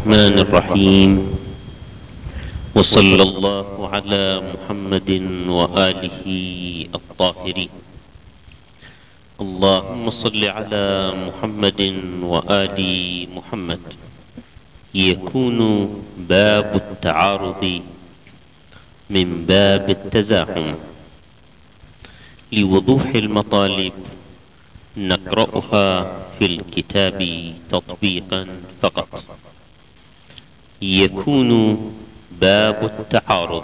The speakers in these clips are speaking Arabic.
الرحمن الرحيم. وصلى الله على محمد وآله الطاهرين. اللهم صل على محمد وآل محمد. يكون باب التعارض من باب التزاحم. لوضوح المطالب نقرأها في الكتاب تطبيقا فقط. يكون باب التعارض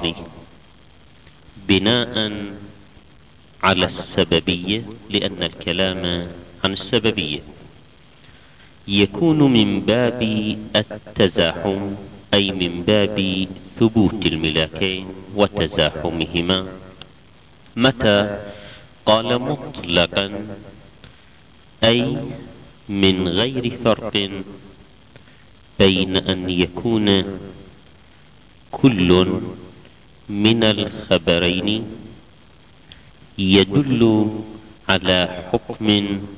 بناء على السببية، لأن الكلام عن السببية. يكون من باب التزاحم، أي من باب ثبوت الملاكين وتزاحمهما. متى؟ قال مطلقا، أي من غير فرق بين أن يكون كل من الخبرين يدل على حكم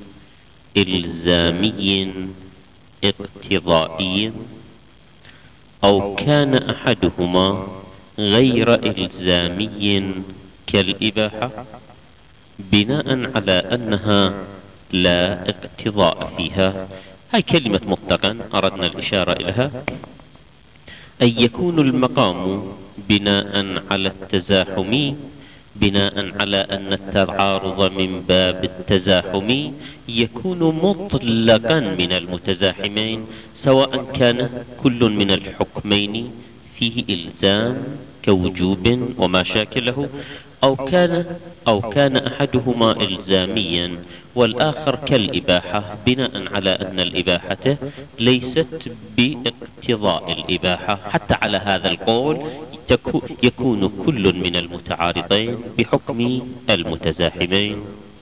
إلزامي اقتضائي، أو كان أحدهما غير إلزامي كالإباحة، بناء على أنها لا اقتضاء فيها. هاي كلمة مطلقا أردنا الإشارة إليها، أن يكون المقام بناء على التزاحم، بناء على أن التعارض من باب التزاحم يكون مطلقا من المتزاحمين، سواء كان كل من الحكمين فيه إلزام كوجوب وما شاكله، أو كان أحدهما إلزاميا والآخر كالإباحة، بناء على أن الإباحة ليست باقتضاء الإباحة. حتى على هذا القول يكون كل من المتعارضين بحكم المتزاحمين.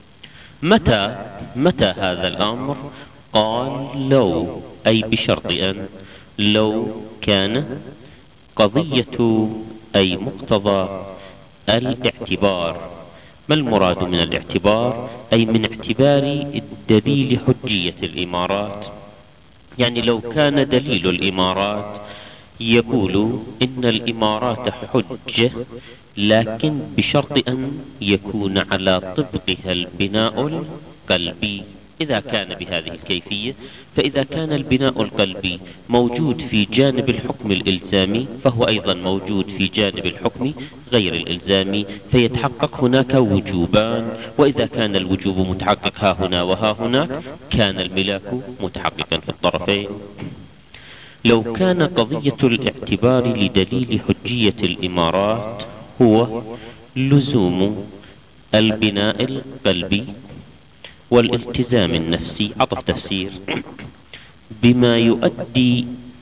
متى هذا الأمر؟ قال لو، أي بشرط أن لو كان قضية أي مقتضى الاعتبار. ما المراد من الاعتبار؟ أي من اعتبار دليل حجية الإمارات. يعني لو كان دليل الإمارات يقول إن الإمارات حجة، لكن بشرط أن يكون على طبقها البناء القلبي. إذا كان بهذه الكيفية، فإذا كان البناء القلبي موجود في جانب الحكم الإلزامي، فهو أيضا موجود في جانب الحكم غير الإلزامي، فيتحقق هناك وجوبان. وإذا كان الوجوب متحقق ها هنا وها هناك، كان الملاك متحققا في الطرفين. لو كان قضية الاعتبار لدليل حجية الإمارات هو لزوم البناء القلبي والالتزام النفسي، عطف تفسير، بما يؤدي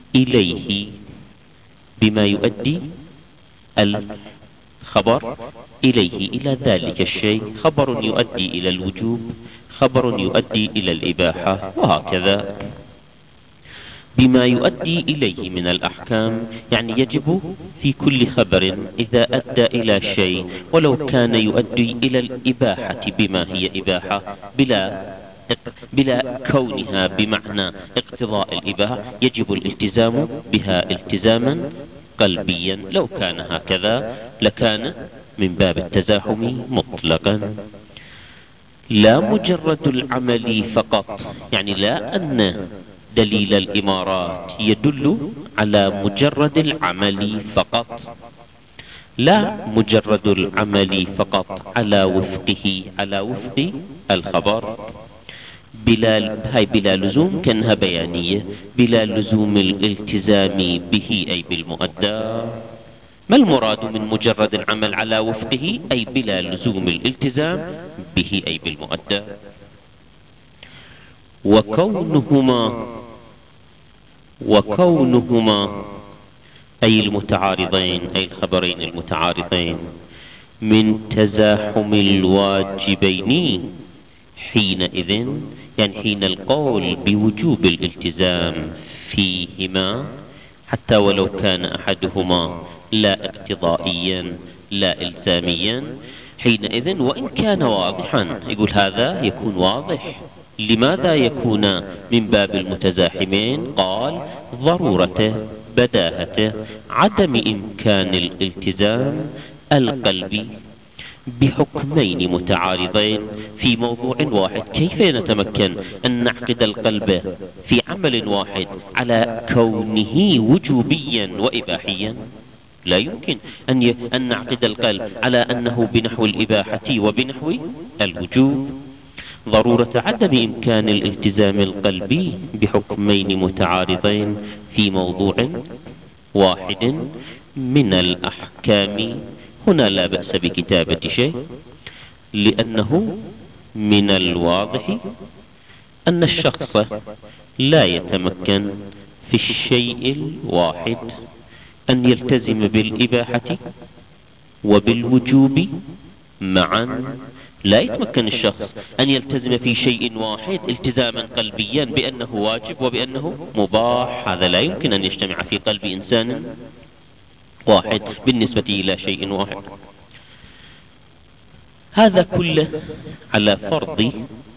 الخبر إليه، إلى ذلك الشيء. خبر يؤدي إلى الوجوب، خبر يؤدي إلى الإباحة، وهكذا. بما يؤدي إليه من الأحكام، يعني يجب في كل خبر إذا أدى إلى شيء، ولو كان يؤدي إلى الإباحة بما هي إباحة بلا كونها بمعنى اقتضاء الإباحة، يجب الالتزام بها التزاما قلبيا. لو كان هكذا لكان من باب التزاحم مطلقا. لا مجرد العمل فقط، يعني لا أن دليل الإمارات يدل على مجرد العمل فقط، لا مجرد العمل فقط على وفق الخبر، بلا لزوم، كأنها بيانية، بلا لزوم الالتزام به أي بالمؤدى. ما المراد من مجرد العمل على وفقه؟ أي بلا لزوم الالتزام به أي بالمؤدى. وكونهما أي المتعارضين، أي الخبرين المتعارضين، من تزاحم الواجبين حينئذ، يعني حين القول بوجوب الالتزام فيهما، حتى ولو كان أحدهما لا اقتضائيا لا إلزاميا، حينئذ وإن كان واضحا، يقول هذا يكون واضح. لماذا يكون من باب المتزاحمين؟ قال ضرورة بداهة عدم إمكان الالتزام القلبي بحكمين متعارضين في موضوع واحد. كيف نتمكن أن نعقد القلب في عمل واحد على كونه وجوبيا وإباحيا؟ لا يمكن أن نعقد القلب على أنه بنحو الإباحة وبنحو الوجوب. ضرورة عدم إمكان الالتزام القلبي بحكمين متعارضين في موضوع واحد من الأحكام. هنا لا بأس بكتابة شيء، لأنه من الواضح أن الشخص لا يتمكن في الشيء الواحد أن يلتزم بالإباحة وبالوجوب معا. لا يتمكن الشخص أن يلتزم في شيء واحد التزاما قلبيا بأنه واجب وبأنه مباح. هذا لا يمكن أن يجتمع في قلب إنسان واحد بالنسبة إلى شيء واحد. هذا كله على فرض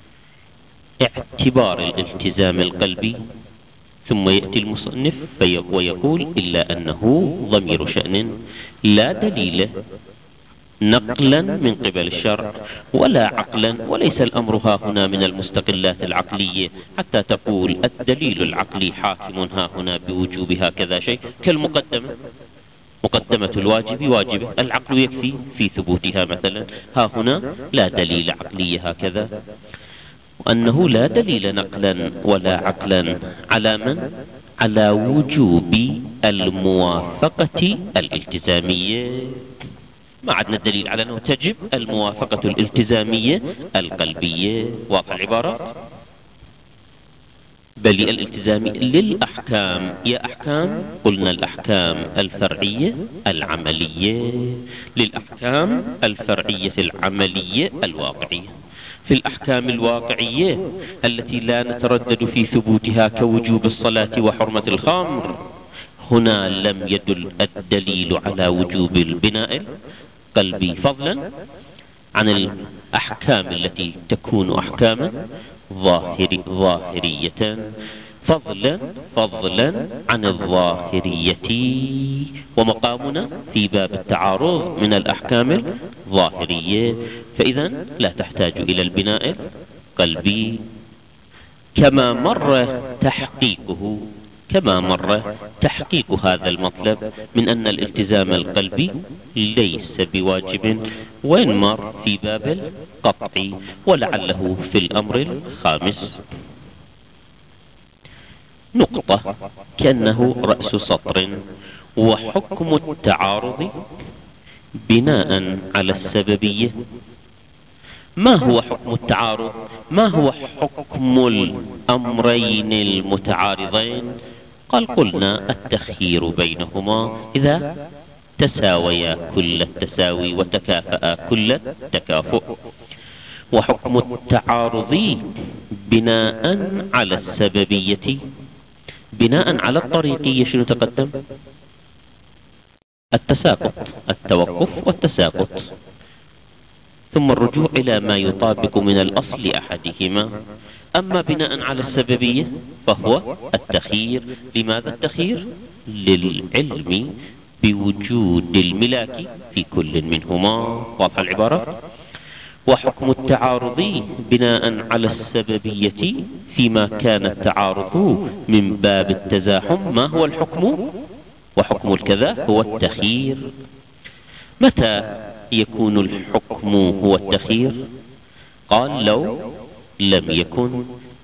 اعتبار الالتزام القلبي. ثم يأتي المصنف ويقول: إلا أنه ضمير شأن لا دليل نقلا من قبل الشرع ولا عقلا، وليس الأمر ها هنا من المستقلات العقلية حتى تقول الدليل العقلي حاكم ها هنا بوجوب هكذا شيء كالمقدمة. مقدمة الواجب واجبة، العقل يكفي في ثبوتها مثلا. ها هنا لا دليل عقلي هكذا، وأنه لا دليل نقلا ولا عقلا على من؟ على وجوب الموافقة الالتزامية. ما عندنا الدليل على أنه تجب الموافقة الالتزامية القلبية. واضح العبارة؟ بل الالتزام للأحكام. يا أحكام، قلنا الأحكام الفرعية العملية، للأحكام الفرعية العملية الواقعية. في الأحكام الواقعية التي لا نتردد في ثبوتها كوجوب الصلاة وحرمة الخمر، هنا لم يدل الدليل على وجوب البناء القلبي، فضلا عن الأحكام التي تكون أحكاما ظاهرية، فضلا عن الظاهرية. ومقامنا في باب التعارض من الأحكام الظاهرية، فإذا لا تحتاج إلى البناء القلبي. كما مر تحقيق هذا المطلب من أن الالتزام القلبي ليس بواجب، وإن مر في باب القطع، ولعله في الأمر الخامس. نقطة كأنه رأس سطر: وحكم التعارض بناء على السببية. ما هو حكم التعارض؟ ما هو حكم الأمرين المتعارضين؟ قلنا التخيير بينهما إذا تساويا كل التساوي وتكافأ كل التكافؤ. وحكم التعارض بناء على السببية، بناء على الطريقية. شنو تقدم؟ التساقط، التوقف والتساقط، ثم الرجوع إلى ما يطابق من الأصل أحدهما. أما بناء على السببية فهو التخيير. لماذا التخيير؟ للعلم بوجود الملاك في كل منهما. واضح العبارة؟ وحكم التعارض بناء على السببية فيما كان التعارض من باب التزاحم. ما هو الحكم؟ وحكم الكذا هو التخيير. متى يكون الحكم هو التخيير؟ قال: لو لم يكن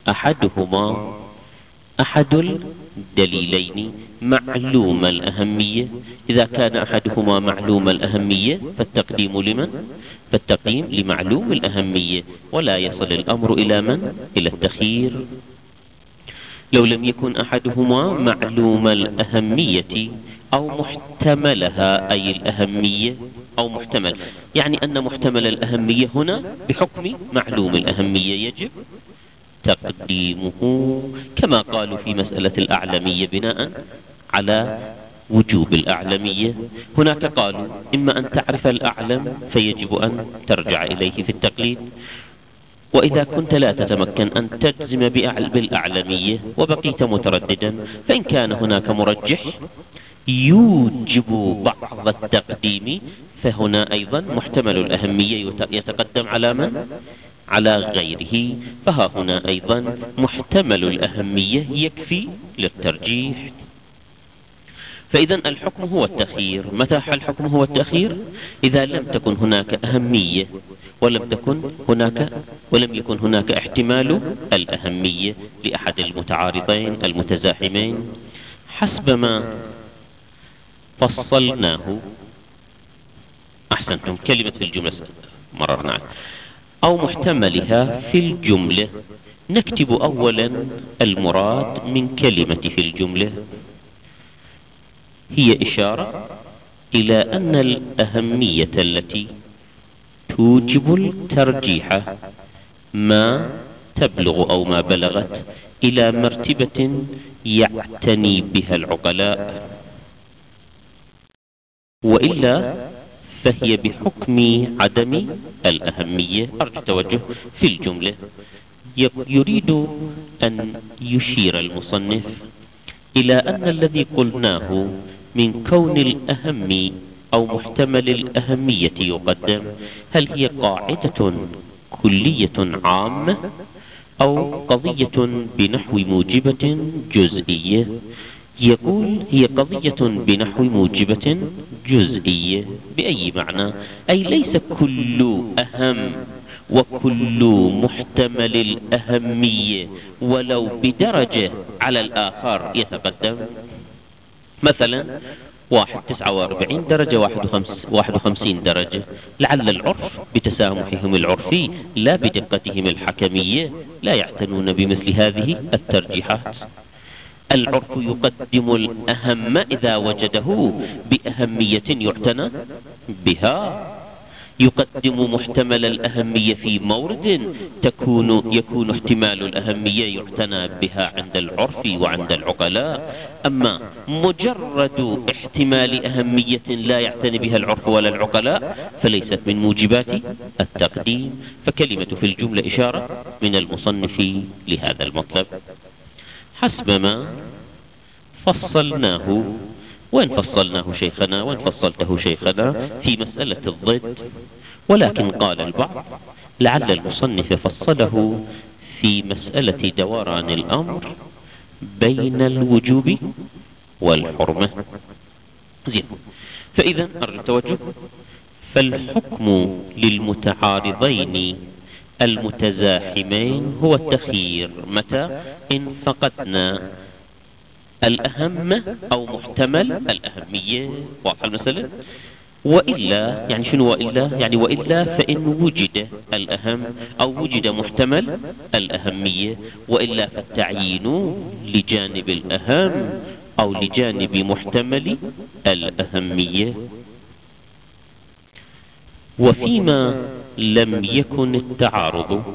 أحد الدليلين معلوم الأهمية. إذا كان أحدهما معلوم الأهمية فالتقديم لمن؟ فالتقديم لمعلوم الأهمية، ولا يصل الأمر إلى من؟ إلى التخيير. لو لم يكن أحدهما معلوم الأهمية أو محتملها، أي الأهمية أو محتمل، يعني أن محتمل الأهمية هنا بحكم معلوم الأهمية يجب تقديمه، كما قالوا في مسألة الأعلمية بناء على وجوب الأعلمية. هناك قالوا إما أن تعرف الأعلم فيجب أن ترجع إليه في التقليد، وإذا كنت لا تتمكن أن تجزم بالأعلمية وبقيت مترددا، فإن كان هناك مرجح يوجب بعض التقديم، فهنا أيضا محتمل الأهمية يتقدم على من؟ على غيره، فها هنا أيضا محتمل الأهمية يكفي للترجيح. فإذا الحكم هو التخيير. متى الحكم هو التخيير؟ إذا لم تكن هناك أهمية ولم يكن هناك احتمال الأهمية لأحد المتعارضين المتزاحمين، حسب ما فصلناه. أحسنتم، كلمة في الجملة مررنا، أو محتملها في الجملة. نكتب أولا المراد من كلمة في الجملة. هي إشارة إلى أن الأهمية التي توجب الترجيح ما تبلغ أو ما بلغت إلى مرتبة يعتني بها العقلاء، وإلا فهي بحكم عدم الأهمية. أرجو التوجه في الجملة. يريد أن يشير المصنف إلى أن الذي قلناه من كون الأهم أو محتمل الأهمية يقدم، هل هي قاعدة كلية عامة أو قضية بنحو موجبة جزئية؟ يقول هي قضية بنحو موجبة جزئية. بأي معنى؟ أي ليس كل أهم وكل محتمل الأهمية ولو بدرجة على الآخر يتقدم. مثلا 49 درجة 51 درجة، لعل العرف بتسامحهم العرفي لا بدقتهم الحكمية لا يعتنون بمثل هذه الترجيحات. العرف يقدم الأهم إذا وجده بأهمية يعتنى بها، يقدم محتمل الأهمية في مورد يكون احتمال الأهمية يعتنى بها عند العرف وعند العقلاء. أما مجرد احتمال أهمية لا يعتني بها العرف ولا العقلاء فليست من موجبات التقديم. فكلمة في الجملة إشارة من المصنف لهذا المطلب حسب ما فصلناه. وين فصلناه شيخنا؟ وين فصلته شيخنا؟ في مسألة الضد. ولكن قال البعض لعل المصنف فصله في مسألة دوران الأمر بين الوجوب والحرمة. زين. فإذا أرجو التوجه. فالحكم للمتعارضين المتزاحمين هو التخيير متى؟ إن فقدنا الأهم أو محتمل الأهمية. واضح المسألة؟ وإلا يعني شنو وإلا؟ يعني وإلا فإن وجد الأهم أو وجد محتمل الأهمية، وإلا فالتعيين لجانب الأهم أو لجانب محتمل الأهمية. وفيما لم يكن التعارض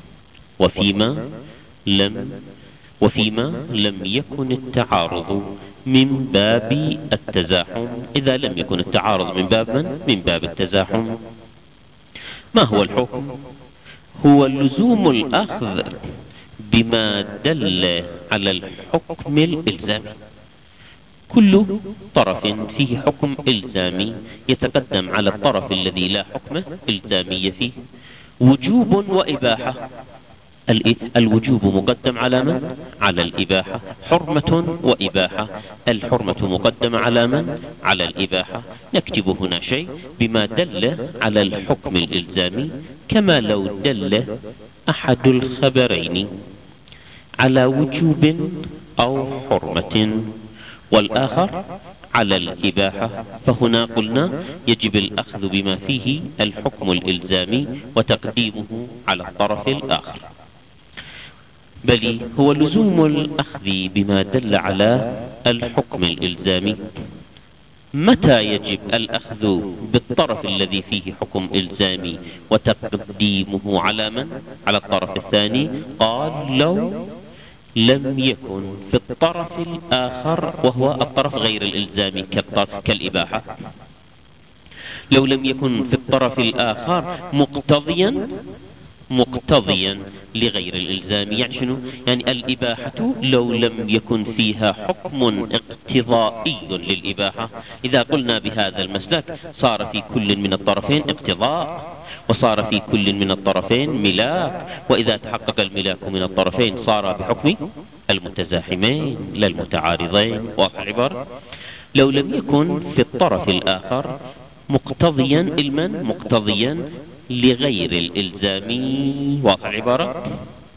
وفيما لم يكن التعارض من باب التزاحم. إذا لم يكن التعارض من باب من باب التزاحم، ما هو الحكم؟ هو لزوم الأخذ بما دل على الحكم الإلزامي. كل طرف فيه حكم إلزامي يتقدم على الطرف الذي لا حكم إلزامي فيه. وجوب وإباحة. الوجوب مقدم على من؟ على الإباحة. حرمة وإباحة. الحرمة مقدمة على من؟ على الإباحة. نكتب هنا شيء بما دل على الحكم الإلزامي، كما لو دل أحد الخبرين على وجوب أو حرمة والآخر على الإباحة، فهنا قلنا يجب الأخذ بما فيه الحكم الإلزامي وتقديمه على الطرف الآخر. بل هو لزوم الأخذ بما دل على الحكم الإلزامي. متى يجب الأخذ بالطرف الذي فيه حكم إلزامي وتقديمه على من؟ على الطرف الثاني. قال لو لم يكن في الطرف الآخر وهو الطرف غير الإلزامي كالإباحة، لو لم يكن في الطرف الآخر مقتضيا مقتضيا لغير الإلزام. يعني شنو؟ يعني الإباحة لو لم يكن فيها حكم اقتضائي للإباحة، إذا قلنا بهذا المسلك صار في كل من الطرفين اقتضاء، وصار في كل من الطرفين ملاك، وإذا تحقق الملاك من الطرفين صار بحكم المتزاحمين لا المتعارضين. واضح العبارة؟ لو لم يكن في الطرف الآخر مقتضيا المن مقتضيا لغير الإلزام. واضح العبارة؟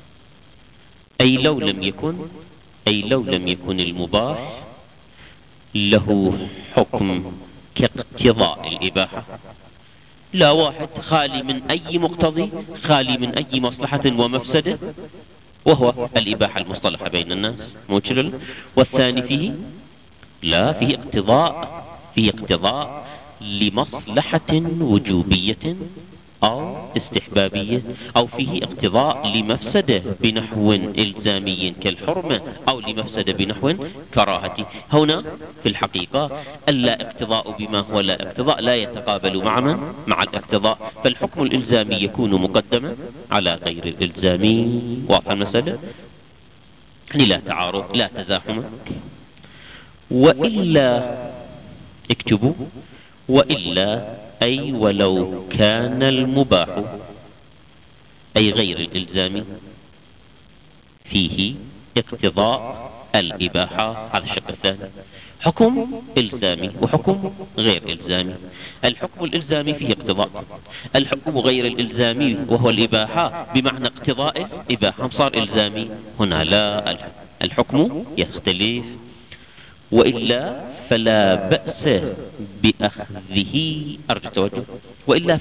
أي لو لم يكن المباح له حكم كاقتضاء الإباحة، لا واحد خالي من أي مقتضي، خالي من أي مصلحة ومفسدة، وهو الإباحة المصطلحة بين الناس موجود، والثاني فيه لا، فيه اقتضاء لمصلحة وجوبية أو استحبابية، أو فيه اقتضاء لمفسدة بنحو إلزامي كالحرمة، أو لمفسدة بنحو كراهة. هنا في الحقيقة اللا اقتضاء بما هو لا اقتضاء لا يتقابل مع من؟ مع الاقتضاء، فالحكم الإلزامي يكون مقدما على غير الإلزامي. واضح المسألة؟ يعني لا تعارض، لا تزاحم. وإلا اكتبوا وإلا أي ولو كان المباح أي غير الإلزام فيه اقتضاء الإباحة. هذا الشق الثاني، حكم إلزامي وحكم غير إلزامي. الحكم الإلزامي فيه اقتضاء، الحكم غير الإلزامي وهو الإباحة بمعنى اقتضاء الإباحة صار إلزامي. هنا لا، الحكم يختلف. وإلا فلا بأس بأخذه، أرجو التوجه، وإلا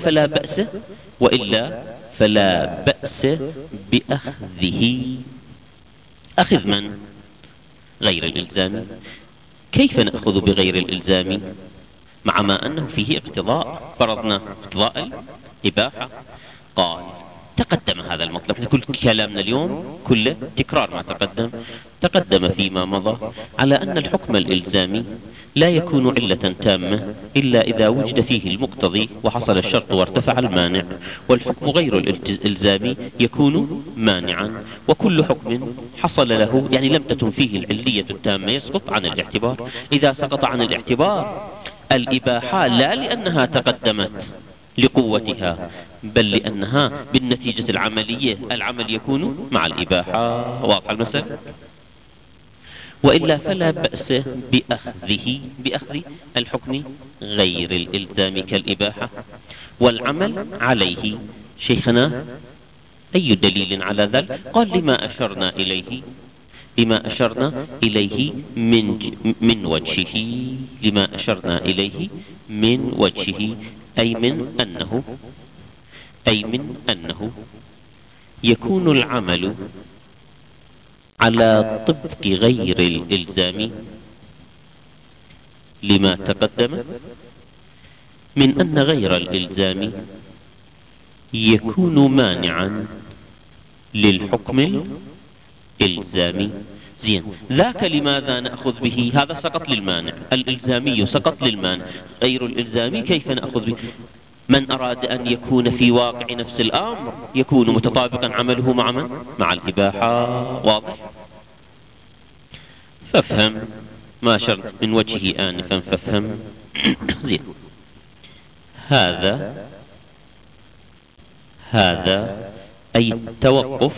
فلا بأس بأخذه. أخذ من؟ غير الإلزام. كيف نأخذ بغير الإلزام مع ما أنه فيه اقتضاء؟ فرضنا اقتضاء الإباحة. قال تقدم هذا المطلب، كل كلامنا اليوم كله تكرار ما تقدم فيما مضى على أن الحكم الإلزامي لا يكون علة تامة إلا إذا وجد فيه المقتضي وحصل الشرط وارتفع المانع، والحكم غير الإلزامي يكون مانعا. وكل حكم حصل له يعني لم تتم فيه العلية التامة يسقط عن الاعتبار. إذا سقط عن الاعتبار الإباحة لا لأنها تقدمت لقوتها، بل لأنها بالنتيجة العملية العمل يكون مع الإباحة. واضح المسألة؟ وإلا فلا بأس بأخذ الحكم غير الإلزام كالإباحة والعمل عليه. شيخنا أي دليل على ذلك؟ قال لما أشرنا إليه من وجهه، لما أشرنا إليه من وجهه، أي من أنه يكون العمل على طبق غير الإلزام لما تقدم من أن غير الإلزام يكون مانعا للحكم الإلزامي. زين، ذاك لماذا نأخذ به؟ هذا سقط للمانع، الإلزامي سقط للمانع، غير الإلزامي كيف نأخذ به؟ من أراد أن يكون في واقع نفس الأمر يكون متطابقا عمله مع من؟ مع الإباحة. واضح؟ فافهم ما شرط من وجهه آنفا، فافهم. زين، هذا أي التوقف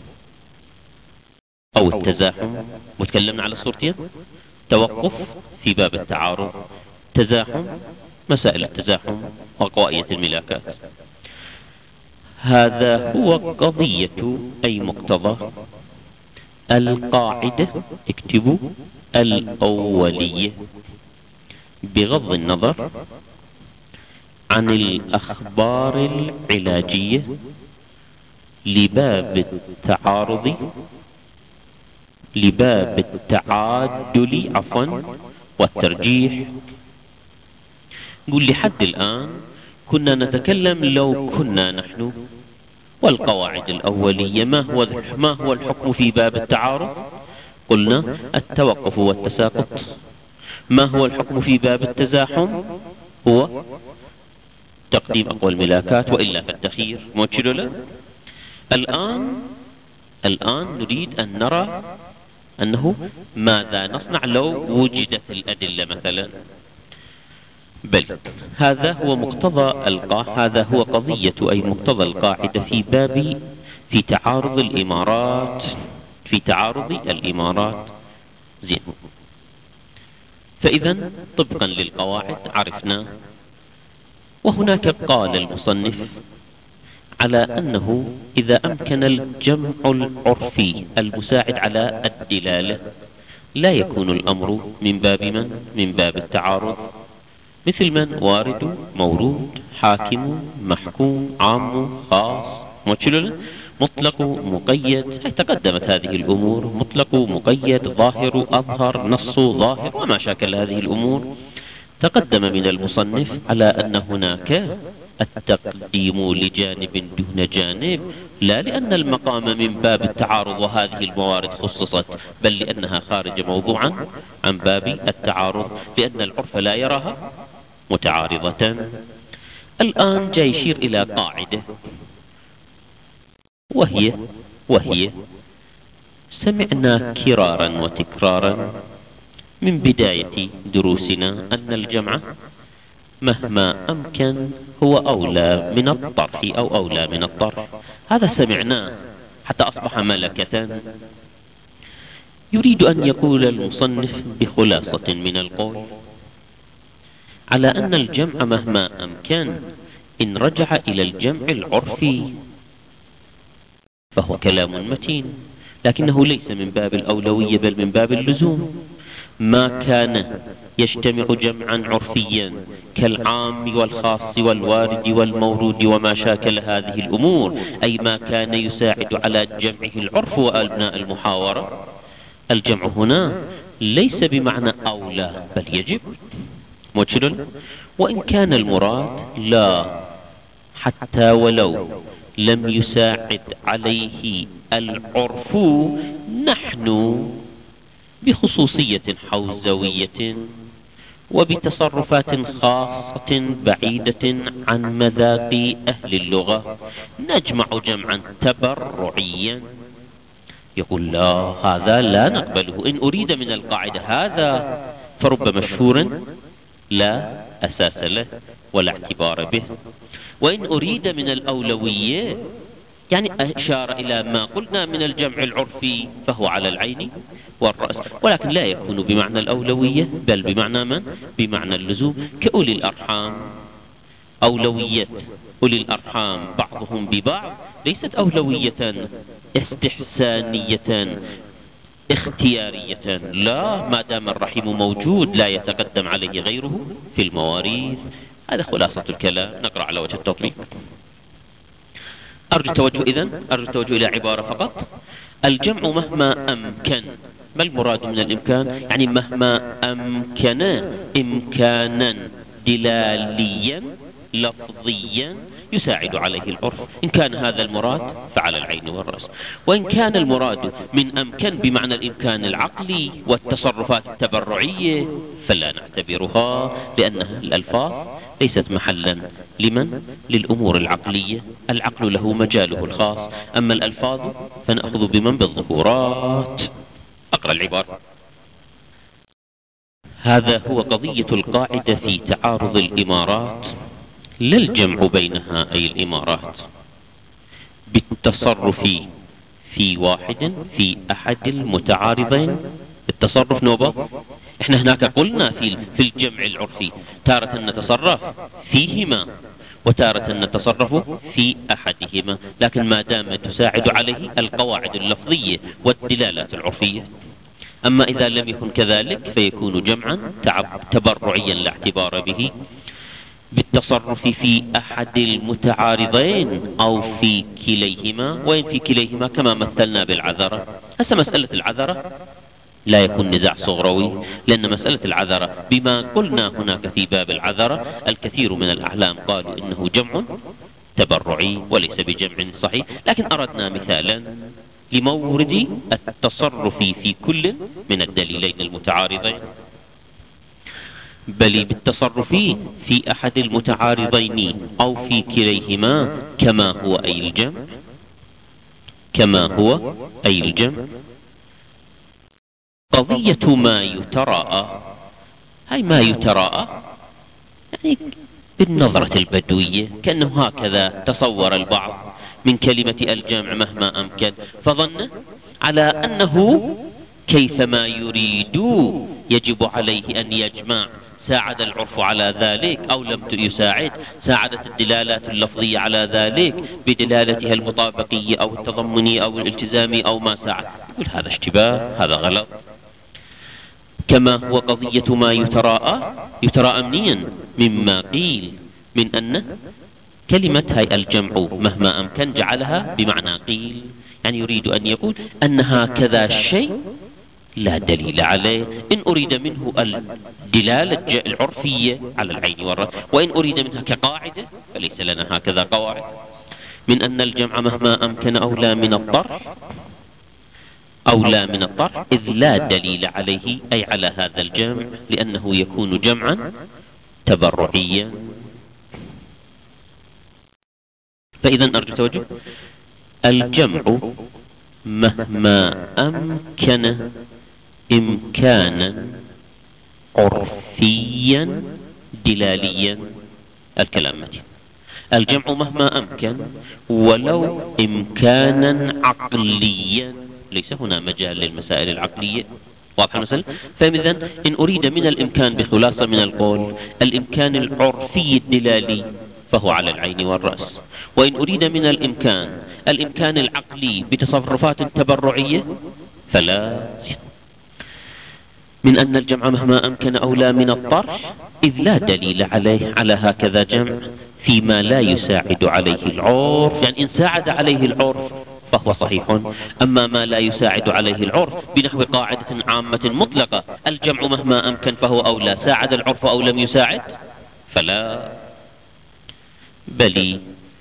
أو التزاحم، وتكلمنا على الصورتين، توقف في باب التعارض، تزاحم مسائل التزاحم وقوائية الملاكات. هذا هو قضية أي مقتضى القاعدة، اكتبوا الأولية، بغض النظر عن الأخبار العلاجية لباب التعادل والترجيح. نقول لحد الآن كنا نتكلم لو كنا نحن والقواعد الأولية ما هو الحكم في باب التعارض؟ قلنا التوقف والتساقط. ما هو الحكم في باب التزاحم؟ هو تقديم أقوى الملاكات وإلا فالتخيير. موجه له؟ الآن نريد أن نرى أنه ماذا نصنع لو وجدت الأدلة مثلا. بل هذا هو قضية أي مقتضى القاعدة في تعارض الإمارات. زين. فإذا طبقا للقواعد عرفنا. وهناك قال المصنف على أنه إذا أمكن الجمع العرفي المساعد على الدلالة لا يكون الأمر من باب التعارض، مثل من وارد مورود حاكم محكوم عام خاص مطلق مقيد. تقدمت هذه الأمور، مطلق مقيد ظاهر أظهر نص ظاهر وما شاكل هذه الأمور. تقدم من المصنف على أن هناك التقديم لجانب دون جانب، لا لأن المقام من باب التعارض وهذه الموارد خصصت، بل لأنها خارج موضوعا عن باب التعارض، لأن العرف لا يراها متعارضة. الآن جاي يشير إلى قاعدة وهي سمعنا كرارا وتكرارا من بداية دروسنا أن الجمع مهما أمكن هو أولى من الطرح أو أولى من الطرح. هذا سمعناه حتى أصبح ملكة. يريد أن يقول المصنف بخلاصة من القول على أن الجمع مهما أمكن إن رجع إلى الجمع العرفي فهو كلام متين، لكنه ليس من باب الأولوية بل من باب اللزوم. ما كان يجتمع جمعا عرفيا كالعام والخاص والوارد والمورود وما شاكل هذه الأمور، أي ما كان يساعد على جمعه العرف وأبناء المحاورة، الجمع هنا ليس بمعنى أولى بل يجب. وإن كان المراد لا، حتى ولو لم يساعد عليه العرف نحن بخصوصية حوزوية وبتصرفات خاصة بعيدة عن مذاق أهل اللغة نجمع جمعا تبرعيا. يقول لا، هذا لا نقبله. إن أريد من القاعدة هذا فرب مشهور لا أساس له ولا اعتبار به. وإن أريد من الأولوية يعني أشار إلى ما قلنا من الجمع العرفي فهو على العين والرأس، ولكن لا يكون بمعنى الأولوية بل بمعنى اللزوم. كأولي الأرحام، أولوية أولي الأرحام بعضهم ببعض ليست أولوية استحسانية اختيارية، لا، ما دام الرحم موجود لا يتقدم عليه غيره في المواريث. هذا خلاصة الكلام. نقرأ على وجه التطبيق. أرجو التوجه إلى عبارة فقط. الجمع مهما أمكن. ما المراد من الإمكان؟ يعني مهما أمكن إمكانا دلاليا لفظيا يساعد عليه العرف. إن كان هذا المراد فعلى العين والرأس. وإن كان المراد من أمكن بمعنى الإمكان العقلي والتصرفات التبرعية فلا نعتبرها، لأنها الألفاظ ليست محلا للأمور العقلية. العقل له مجاله الخاص، أما الألفاظ فنأخذ بالظهورات. أقرأ العبارة. هذا هو قضية القاعدة في تعارض الإمارات، لا الجمع بينها أي الإمارات بالتصرف في أحد المتعارضين. التصرف نوبة. احنا هناك قلنا في الجمع العرفي تارة نتصرف فيهما وتارة نتصرف في أحدهما، لكن ما دام تساعد عليه القواعد اللفظية والدلالات العرفية. أما إذا لم يكن كذلك فيكون جمعا تبرعيا لا اعتبار به بالتصرف في أحد المتعارضين أو في كليهما، وإن في كليهما كما مثلنا بالعذرة. هسه مسألة العذرة لا يكون نزاع صغروي، لأن مسألة العذرة بما قلنا هناك في باب العذرة الكثير من الأعلام قالوا إنه جمع تبرعي وليس بجمع صحيح، لكن أردنا مثالا لمورد التصرف في كل من الدليلين المتعارضين. بل بالتصرف في أحد المتعارضين أو في كليهما كما هو أي الجمع كما هو أي الجمع. قضية ما يتراءى، هاي ما يتراءى يعني بالنظرة البدوية، كأنه هكذا تصور البعض من كلمة الجمع مهما أمكن، فظن على أنه كيفما يريد يجب عليه أن يجمع. ساعد العرف على ذلك أو لم يساعد، ساعدت الدلالات اللفظية على ذلك بدلالتها المطابقية أو التضمنية أو الالتزامي أو ما ساعد. يقول هذا اشتباه، هذا غلط. كما هو قضية ما يتراءى منين؟ مما قيل من أن كلمة هاي الجمع مهما أمكن جعلها بمعنى قيل، يعني يريد أن يقول أن هكذا الشيء لا دليل عليه، إن أريد منه الدلالة العرفية على العين والرأس، وإن أريد منها كقاعدة فليس لنا هكذا قواعد. من أن الجمع مهما أمكن أولى من الطرح، أولى من الطرح إذ لا دليل عليه أي على هذا الجمع، لأنه يكون جمعا تبرعيا. فإذا أرجو توجه، الجمع مهما أمكن إمكانا عرفيا دلاليا. الكلام متين. الجمع مهما أمكن ولو إمكانا عقليا، ليس هنا مجال للمسائل العقلية. واضح المسألة؟ فإذا إن أريد من الإمكان بخلاصة من القول الإمكان العرفي الدلالي فهو على العين والرأس، وإن أريد من الإمكان العقلي بتصرفات تبرعية فلا زين. من أن الجمع مهما أمكن أولى من الطرح إذ لا دليل عليه على هكذا جمع فيما لا يساعد عليه العرف، يعني إن ساعد عليه العرف فهو صحيح، أما ما لا يساعد عليه العرف بنحو قاعدة عامة مطلقة الجمع مهما أمكن فهو أولى، ساعد العرف أو لم يساعد فلا. بل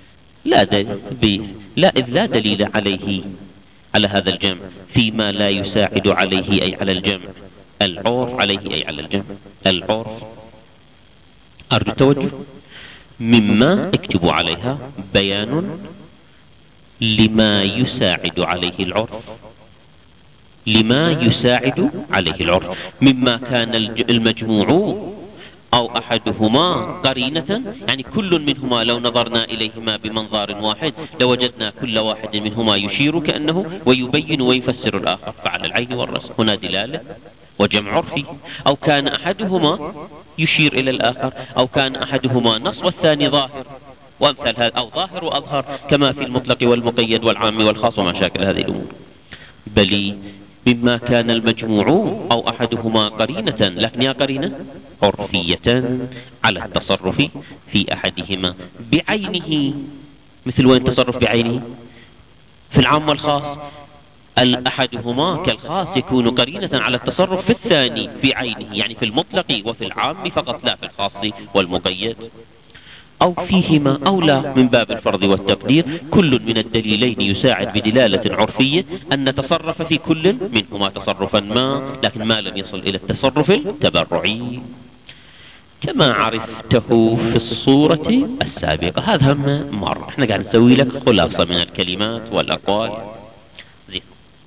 إذ لا دليل عليه على هذا الجمع فيما لا يساعد عليه أي على الجمع العرف، عليه أي على الجمع العرف. أرجو التوجه. مما اكتبوا عليها بيان لما يساعد عليه العرف، لما يساعد عليه العرف، مما كان المجموع أو أحدهما قرينة، يعني كل منهما لو نظرنا إليهما بمنظار واحد لوجدنا كل واحد منهما يشير كأنه ويبين ويفسر الآخر، فعلى العين والرأس هنا دلالة وجمع عرفي. أو كان أحدهما يشير إلى الآخر، أو كان أحدهما نص والثاني ظاهر، وأمثال هذا، أو ظاهر وأظهر كما في المطلق والمقيد والعام والخاص وما شاكل هذه الأمور. بل مما كان المجموع أو أحدهما قرينة، لكن يا قرينة عرفية على التصرف في أحدهما بعينه. مثل وين تصرف بعينه؟ في العام والخاص. أحدهما كالخاص يكون قرينة على التصرف في الثاني في عينه، يعني في المطلق وفي العام فقط لا في الخاص والمقيد. أو فيهما أو لا من باب الفرض والتقدير، كل من الدليلين يساعد بدلالة عرفية أن نتصرف في كل منهما تصرفا ما، لكن ما لم يصل إلى التصرف التبرعي كما عرفته في الصورة السابقة. هذا هم مرة احنا قاعد نسوي لك خلاصة من الكلمات والأقوال. زين.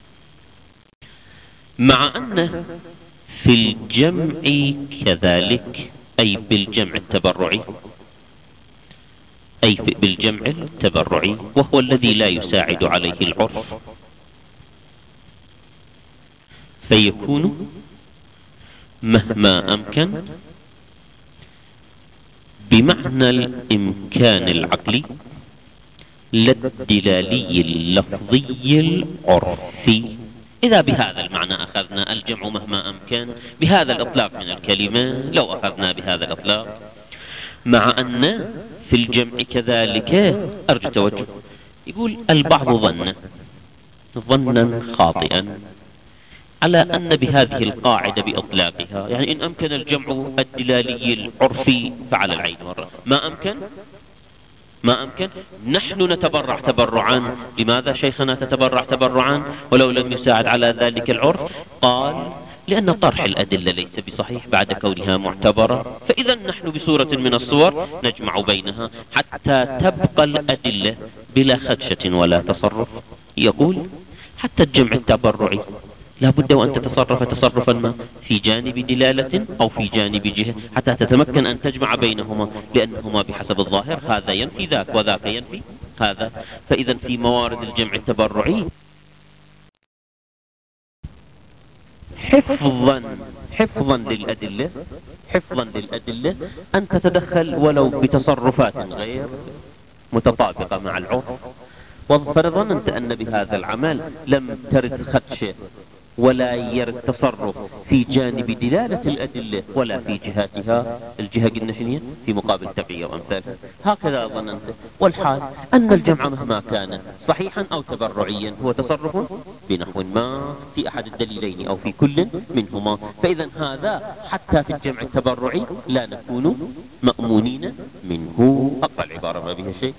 مع أن في الجمع كذلك، أي بالجمع التبرعي، أي بالجمع التبرعي وهو الذي لا يساعد عليه العرف، فيكون مهما أمكن بمعنى الإمكان العقلي لا الدلالي اللفظي العرفي. إذا بهذا المعنى أخذنا الجمع مهما أمكن بهذا الإطلاق من الكلمة، لو أخذنا بهذا الإطلاق، مع أن في الجمع كذلك، أرجو توجه، يقول البعض ظنا خاطئا على أن بهذه القاعدة بإطلاقها، يعني إن أمكن الجمع الدلالي العرفي فعلى العين والرأس، ما أمكن نحن نتبرع تبرعا. لماذا شيخنا تتبرع تبرعا ولو لم يساعد على ذلك العرف؟ قال لأن طرح الأدلة ليس بصحيح بعد كونها معتبرة، فإذا نحن بصورة من الصور نجمع بينها حتى تبقى الأدلة بلا خدشة ولا تصرف. يقول حتى الجمع التبرعي لا بد وأن تتصرف تصرفا ما في جانب دلالة أو في جانب جهة حتى تتمكن أن تجمع بينهما، لأنهما بحسب الظاهر هذا ينفي ذاك وذاك ينفي هذا. فإذا في موارد الجمع التبرعي حفظا للأدلة أن تتدخل ولو بتصرفات غير متطابقة مع العرف. وفرضا أنت أن بهذا العمل لم ترد خدشة ولا يرد تصرف في جانب دلالة الأدلة ولا في جهاتها، الجهة قلنا شنو في مقابل تبعية وأمثالها، هكذا ظننت. والحال أن الجمع مهما كان صحيحا أو تبرعيا هو تصرف بنحو ما في أحد الدليلين أو في كل منهما. فإذا هذا حتى في الجمع التبرعي لا نكون مأمونين منه، أقل العبارة ما بها شيء.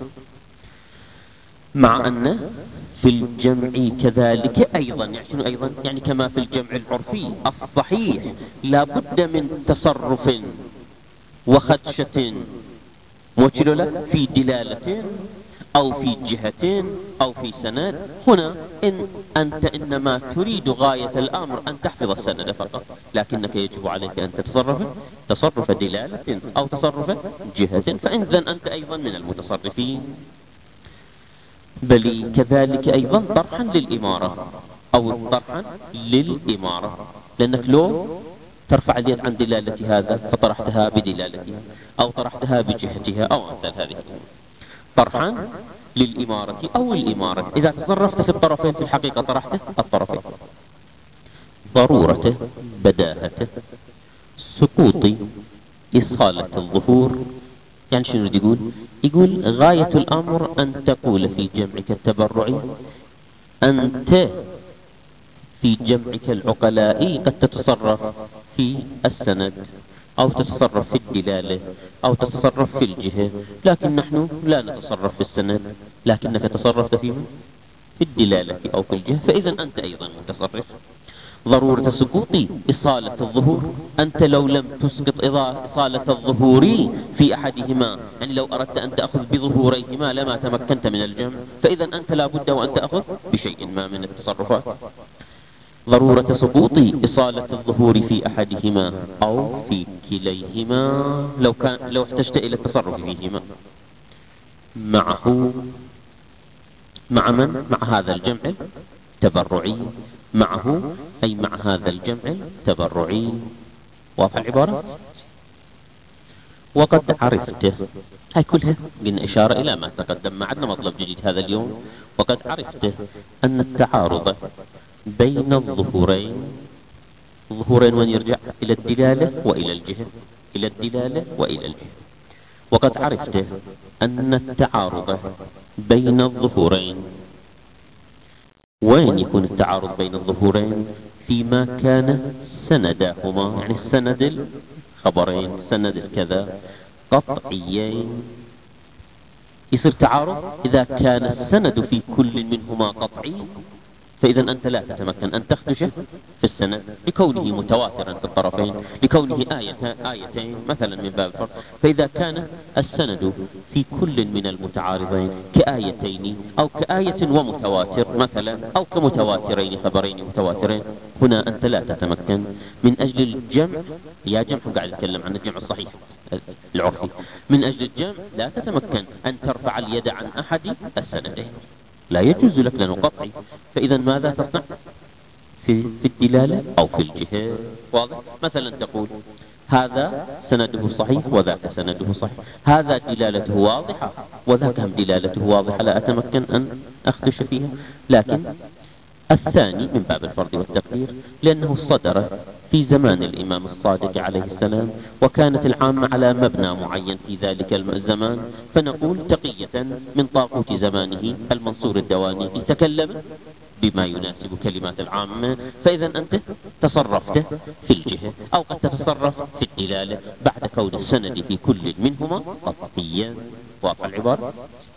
مع أن في الجمع كذلك أيضا يعني كما في الجمع العرفي الصحيح لا بد من تصرف وخدشة وشلولة في دلالة أو في جهة أو في سند. هنا أنت إنما تريد غاية الأمر أن تحفظ السند فقط، لكنك يجب عليك أن تتصرف تصرف دلالة أو تصرف جهة، فإذا أنت أيضا من المتصرفين. بل كذلك أيضا طرحا للإمارة أو طرحا للإمارة، لأنك لو ترفع اليد عن دلالة هذا فطرحتها بدلالتها أو طرحتها بجهتها أو أمثال هذه، طرحا للإمارة أو الإمارة. إذا تصرفت في الطرفين في الحقيقة طرحت الطرفين. ضرورة بداهة سقوط إصالة الظهور، يعني شنو يقول غاية الأمر أن تقول في جمعك التبرعي أنت في جمعك العقلائي قد تتصرف في السند أو تتصرف في الدلالة أو تتصرف في الجهة، لكن نحن لا نتصرف في السند، لكنك تصرفت في الدلالة أو في الجهة، فإذا أنت أيضا متصرف. ضرورة سقوط إصالة الظهور، أنت لو لم تسقط إصالة الظهور في أحدهما، يعني لو أردت أن تأخذ بظهوريهما لما تمكنت من الجمع، فإذا أنت لا بد وأن تأخذ بشيء ما من التصرفات. ضرورة سقوط إصالة الظهور في أحدهما أو في كليهما لو احتجت إلى التصرف فيهما مع من؟ مع هذا الجمع التبرعي، معه أي مع هذا الجمع التبرعي. واضح العبارة؟ وقد عرفته، هاي كلها قلنا إشارة إلى ما تقدم، ما عندنا مطلب جديد هذا اليوم. وقد عرفته أن التعارض بين الظهورين وين يرجع؟ إلى الدلالة وإلى الجهة، إلى الدلالة وإلى الجهة. وقد عرفته أن التعارض بين الظهورين، وين يكون التعارض بين الظهورين؟ فيما كان سنداهما، يعني السند الخبرين سند الكذا قطعيين. يصير تعارض إذا كان السند في كل منهما قطعي، فإذا أنت لا تتمكن أن تخدش في السند لكونه متواترا في الطرفين، لكونه آيتين مثلا من باب الفرق. فإذا كان السند في كل من المتعارضين كآيتين أو كآية ومتواتر مثلا أو كمتواترين خبرين متواترين، هنا أنت لا تتمكن من أجل الجمع. يا جمع قاعد أتكلم عن الجمع الصحيح العرفي، من أجل الجمع لا تتمكن أن ترفع اليد عن أحد السندين، لا يجوز لك لأنه قطعي. فإذا ماذا تصنع؟ في الدلالة أو في الجهة. واضح؟ مثلا تقول هذا سنده صحيح وذاك سنده صحيح، هذا دلالته واضحة وذاك هم دلالته واضحة، لا أتمكن أن أخدش فيها. لكن الثاني من باب الفرض والتقدير، لأنه صدر في زمان الإمام الصادق عليه السلام، وكانت العامة على مبنى معين في ذلك الزمان، فنقول تقية من طاغوت زمانه المنصور الدواني تكلم بما يناسب كلمات العامة، فإذا أنت تصرفت في الجهة أو قد تتصرف في الدلالة بعد كون السند في كل منهما قطعيا. واضح العبارة؟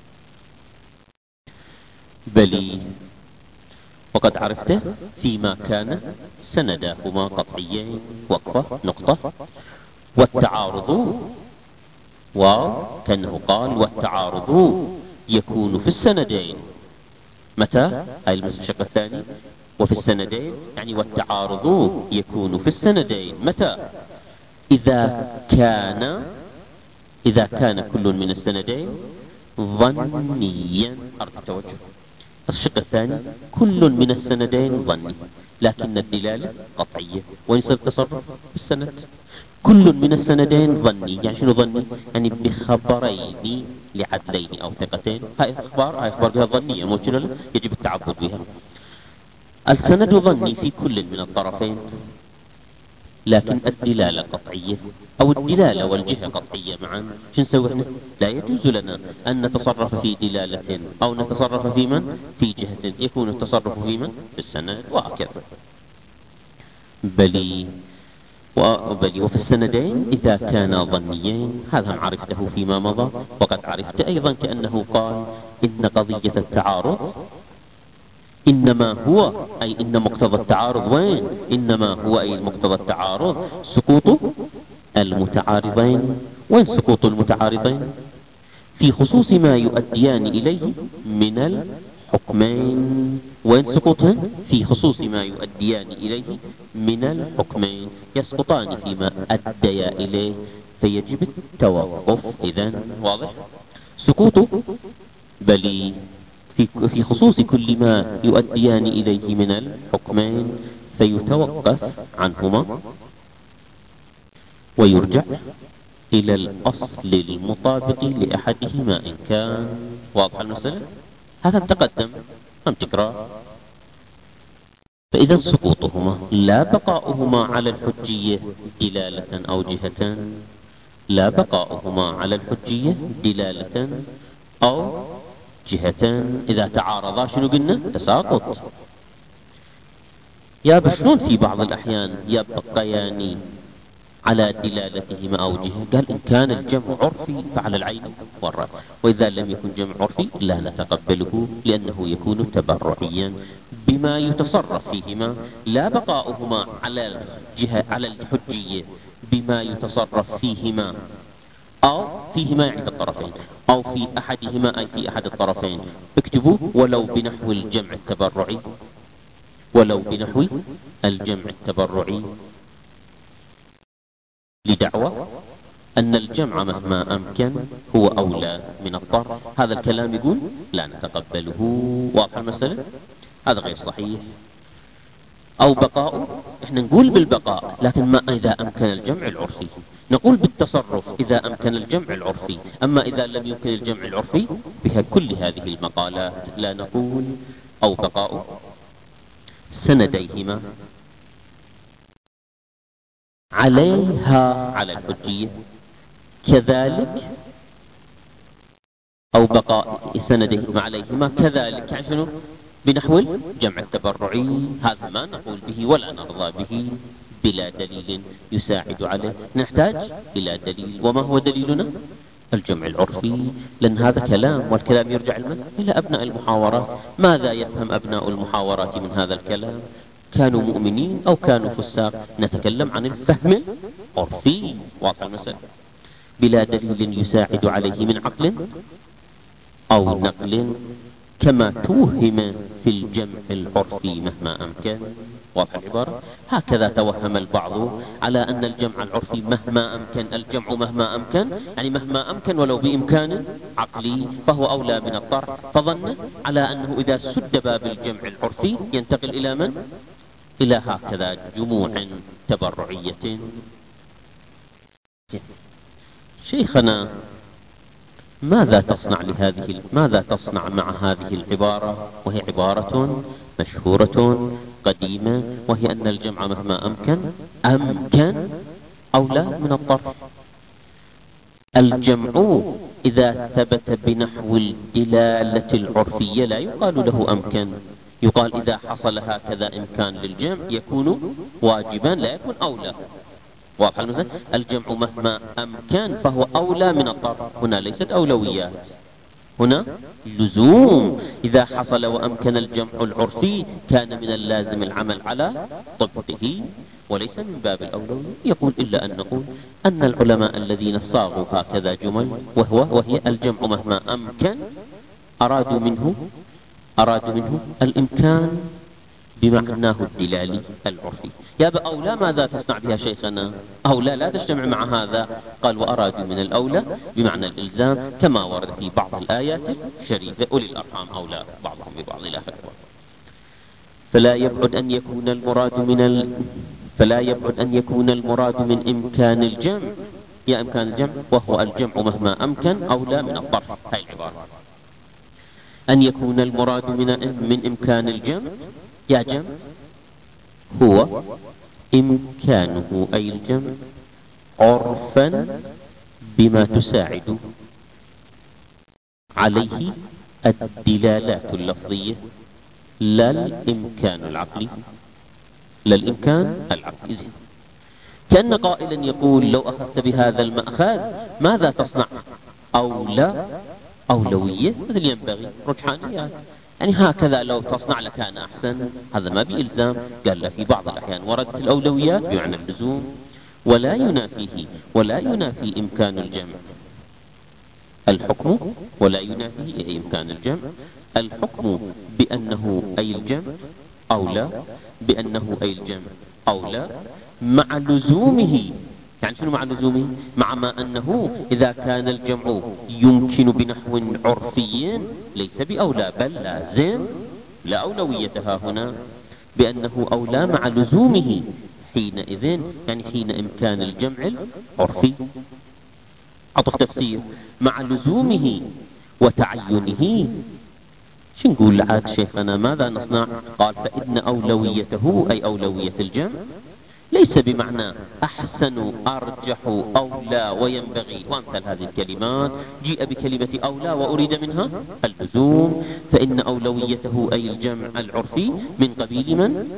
بلي وقد عرفته فيما كان سنداهما قطعيين. وقفة نقطة. والتعارض، وكأنه قال والتعارض يكون في السندين متى؟ هاي الشق الثاني. وفي السندين يعني والتعارض يكون في السندين متى؟ إذا كان كل من السندين ظنيا. أرجو التوجه. الشق الثاني كل من السندين ظني لكن الدلالة قطعية. وين يصير التصرف؟ بالسند. كل من السندين ظني، يعني شنو ظني؟ يعني بخبرين لعدلين أو ثقتين. هاي أخبار بها ظنية، مو كذا؟ يجب التعبد بها. السند ظني في كل من الطرفين، لكن الدلالة قطعية أو الدلالة والجهة قطعية معا. شو نسوي احنا؟ لا يجوز لنا أن نتصرف في دلالة أو نتصرف في من؟ في جهة. يكون التصرف في من؟ في السند، وهكذا. بلي وفي السندين إذا كانا ظنيين. هذا عرفته فيما مضى، وقد عرفت أيضا كأنه قال إن قضية التعارض إنما هو أي إن مقتضى التعارض وين؟ إنما هو أي مقتضى التعارض سقوط المتعارضين. وين سقوط المتعارضين؟ في خصوص ما يؤديان إليه من الحكمين. وين سقوطهن؟ في خصوص ما يؤديان إليه من الحكمين، يسقطان فيما أديا إليه فيجب التوقف. إذن واضح سقوط بل في خصوص كل ما يؤديان إليه من الحكمين فيتوقف عنهما ويرجع إلى الأصل المطابق لأحدهما إن كان. واضح المسألة؟ هذا تقدم هم تكرار. فإذا سقوطهما لا بقاؤهما على الحجية دلالة أو جهة، لا بقاؤهما على الحجية دلالة أو جهة. إذا تعارضا شنو قلنا؟ تساقط. يا بشلون في بعض الأحيان يبقيان على دلالتهما أو جهة؟ قال إن كان الجمع عرفي فعلى العين والرأس، وإذا لم يكن جمع عرفي لا نتقبله لأنه يكون تبرعيا بما يتصرف فيهما. لا بقاؤهما على الجهة على الحجية بما يتصرف فيهما أو فيهما يعني في الطرفين أو في أحدهما أي في أحد الطرفين. اكتبوا ولو بنحو الجمع التبرعي، ولو بنحو الجمع التبرعي لدعوى أن الجمع مهما أمكن هو أولى من الطرف. هذا الكلام يقول لا نتقبله. واضح المسألة؟ هذا غير صحيح. أو بقاء، احنا نقول بالبقاء لكن ما إذا أمكن الجمع العرفي. نقول بالتصرف إذا أمكن الجمع العرفي، أما إذا لم يمكن الجمع العرفي بها كل هذه المقالات لا نقول. أو بقاء سنديهما عليها على الحجية كذلك، أو بقاء سنديهما عليهما كذلك، يعني شنو؟ بنحو الجمع التبرعي. هذا ما نقول به ولا نرضى به بلا دليل يساعد عليه. نحتاج إلى دليل. وما هو دليلنا؟ الجمع العرفي. لأن هذا كلام، والكلام يرجع إلى أبناء المحاورات. ماذا يفهم أبناء المحاورات من هذا الكلام؟ كانوا مؤمنين أو كانوا فساق؟ نتكلم عن الفهم العرفي. واضح المسألة؟ بلا دليل يساعد عليه من عقل أو نقل كما توهم في الجمع العرفي مهما أمكن. واضح العبارة؟ هكذا توهم البعض على أن الجمع العرفي مهما أمكن، الجمع مهما أمكن يعني مهما أمكن ولو بإمكان عقلي فهو أولى من الطرح، فظن على أنه إذا سد باب الجمع العرفي ينتقل إلى من؟ إلى هكذا جموع تبرعية. شيخنا ماذا تصنع مع هذه العبارة، وهي عبارة مشهورة قديمة، وهي أن الجمع مهما أمكن أولى من الطرف. الجمع إذا ثبت بنحو الدلالة العرفية لا يقال له أمكن، يقال إذا حصل هكذا إمكان للجمع يكون واجبا لا يكون أولى. واضح المسألة؟ الجمع مهما أمكن فهو أولى من الطرف. هنا ليست أولويات، هنا لزوم. إذا حصل وأمكن الجمع العرفي كان من اللازم العمل على طبقه وليس من باب الأولوية. يقول إلا أن نقول أن العلماء الذين صاغوا هكذا جمل وهي الجمع مهما أمكن أرادوا منه أرادوا منه الإمكان بمعناه الدلالي العرفي. يا بأولى ماذا تصنع بها شيخنا؟ أولى لا تجتمع مع هذا. قال وأرادوا من الأولى بمعنى الإلزام كما ورد في بعض الآيات الشريفة أولي الأرحام أولى بعضهم ببعض إلى آخره. فلا يبعد أن يكون المراد من إمكان الجمع، يا إمكان الجمع وهو الجمع مهما أمكن أولى من الطرف. هاي العبارة أن يكون المراد من إمكان الجمع، يا جمع هو إمكانه أي الجمع عرفا بما تساعد عليه الدلالات اللفظية لا الإمكان العقلي. زين. كأن قائلا يقول لو أخذت بهذا المأخذ ماذا تصنع؟ أولوية مثل ينبغي رجحانيات، يعني هكذا لو تصنع لكان أحسن. هذا ما بإلزام. قال لا، في بعض الأحيان وردت الأولويات بمعنى اللزوم ولا ينافي إمكان الجمع الحكم، ولا ينافي أي إمكان الجمع الحكم بأنه أي الجمع أولى مع لزومه. يعني شنو مع لزومه؟ مع ما أنه إذا كان الجمع يمكن بنحو عرفي ليس بأولى بل لازم، لا أولويتها هنا، بأنه أولى مع لزومه حينئذ، يعني حين إمكان الجمع العرفي. أعطف تفسير مع لزومه وتعينه. شو نقول عاد شيخنا ماذا نصنع؟ قال فإن أولويته أي أولوية الجمع ليس بمعنى أحسن أرجح أولى وينبغي وأمثال هذه الكلمات. جيء بكلمة أولى وأريد منها اللزوم، فإن أولويته أي الجمع العرفي من قبيل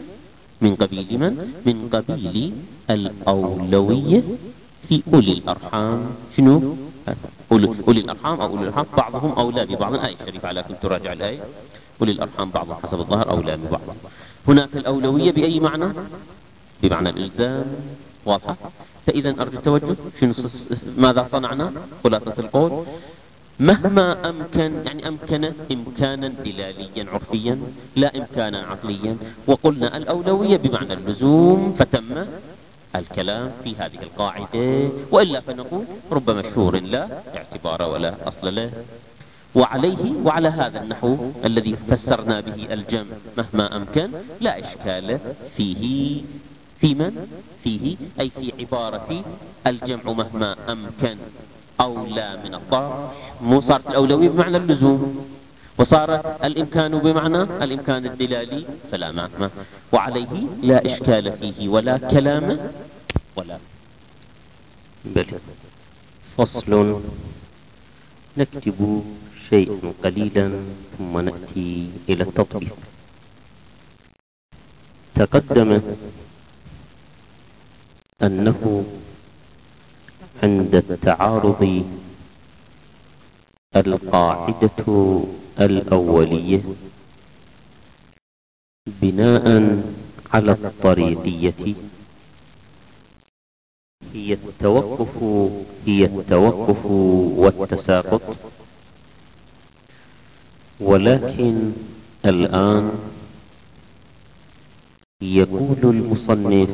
الأولوية في أولي الأرحام. شنو؟ أولي الأرحام أو أولي الأرحام بعضهم أولى ببعض. الآية الشريفة على كل تراجع الآية أولي الأرحام بعضهم حسب الظاهر أولى ببعض. هناك الأولوية بأي معنى؟ بمعنى الإلزام. واضحة؟ فإذا أرجو التوجه. ماذا صنعنا؟ خلاصة القول مهما أمكن، يعني أمكن إمكانا دلاليا عرفيا لا إمكانا عقليا. وقلنا الأولوية بمعنى اللزوم، فتم الكلام في هذه القاعدة. وإلا فنقول رب مشهور لا اعتبار ولا أصل له. وعلى هذا النحو الذي فسرنا به الجمع مهما أمكن لا إشكال فيه. فيه أي في عبارة الجمع مهما أمكن أولى من الطرح. مو صارت الأولوية بمعنى اللزوم وصار الإمكان بمعنى الإمكان الدلالي، فلا معنى. وعليه لا إشكال فيه ولا كلام ولا بل. فصل. نكتب شيئا قليلا ثم نأتي إلى التطبيق. تقدم أنه عند التعارض القاعدة الأولية بناء على الطريقية هي التوقف والتساقط. ولكن الآن يقول المصنف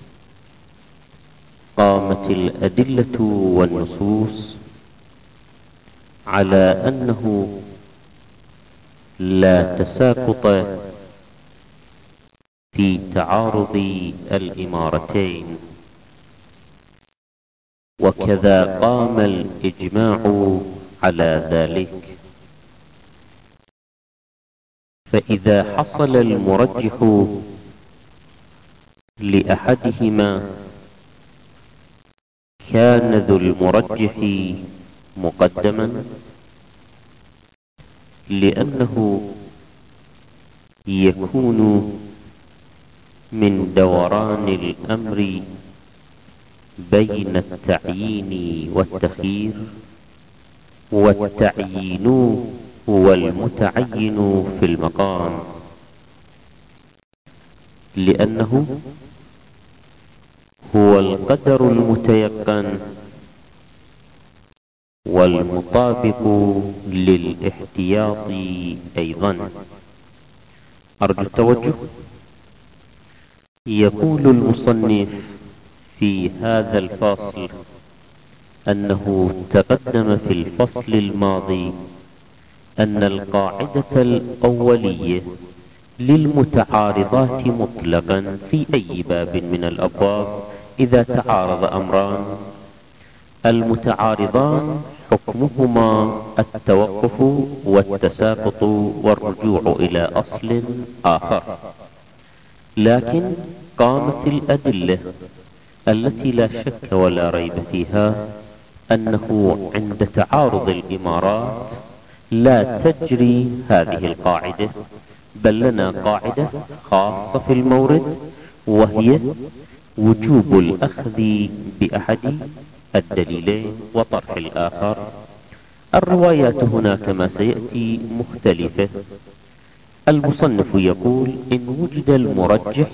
قامت الأدلة والنصوص على أنه لا تساقط في تعارض الإمارتين، وكذا قام الإجماع على ذلك. فإذا حصل المرجح لأحدهما كان ذو المرجح مقدما، لأنه يكون من دوران الأمر بين التعيين والتخيير، والتعيين هو المتعين في المقام، لأنه هو القدر المتيقن والمطابق للاحتياط أيضا. أرجو التوجه. يقول المصنف في هذا الفصل أنه تقدم في الفصل الماضي أن القاعدة الأولية للمتعارضات مطلقا في أي باب من الأبواب إذا تعارض أمران المتعارضان حكمهما التوقف والتساقط والرجوع إلى أصل آخر، لكن قامت الأدلة التي لا شك ولا ريب فيها أنه عند تعارض الإمارات لا تجري هذه القاعدة، بل لنا قاعدة خاصة في المورد، وهي وجوب الأخذ بأحد الدليلين وطرح الآخر. الروايات هنا كما سيأتي مختلفة. المصنف يقول إن وجد المرجح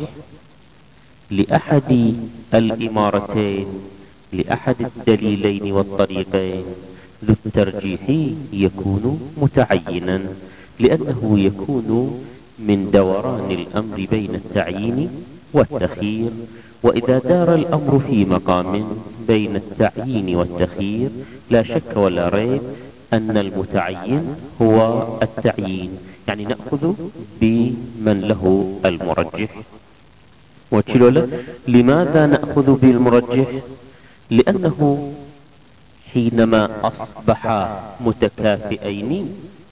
لأحد الإمارتين، لأحد الدليلين والطريقين، ذو الترجيح يكون متعينا، لأنه يكون من دوران الأمر بين التعيين والتخيير. وإذا دار الأمر في مقام بين التعيين والتخيير لا شك ولا ريب أن المتعين هو التعيين، يعني نأخذ بمن له المرجح. لماذا نأخذ بالمرجح؟ لأنه حينما أصبحا متكافئين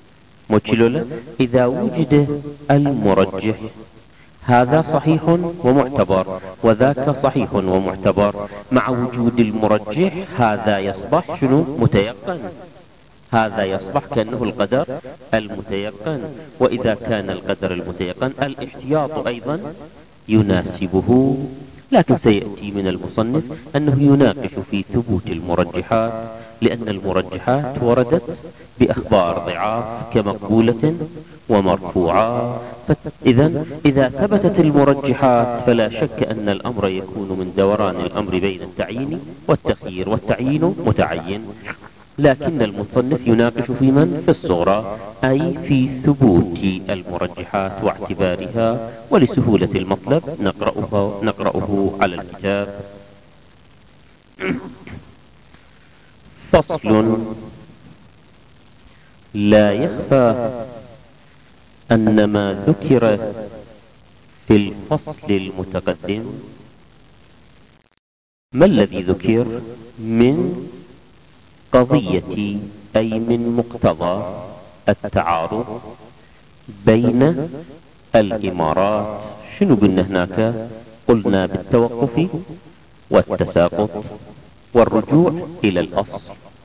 إذا وجد المرجح هذا صحيح ومعتبر وذاك صحيح ومعتبر، مع وجود المرجح هذا يصبح شنو؟ متيقن. هذا يصبح كأنه القدر المتيقن، وإذا كان القدر المتيقن الاحتياط أيضا يناسبه. لكن سيأتي من المصنف أنه يناقش في ثبوت المرجحات، لأن المرجحات وردت بأخبار ضعاف كمقبولة ومرفوعة. إذا ثبتت المرجحات فلا شك أن الأمر يكون من دوران الأمر بين التعيين والتخيير، والتعيين متعين. لكن المصنف يناقش في من؟ في الصغرى، أي في ثبوت المرجحات واعتبارها. ولسهولة المطلب نقرأه على الكتاب. فصل. لا يخفى أن ما ذكر في الفصل المتقدم، ما الذي ذكر من قضية أي من مقتضى التعارض بين الإمارات. شنو قلنا هناك؟ قلنا بالتوقف والتساقط والرجوع إلى الأصل.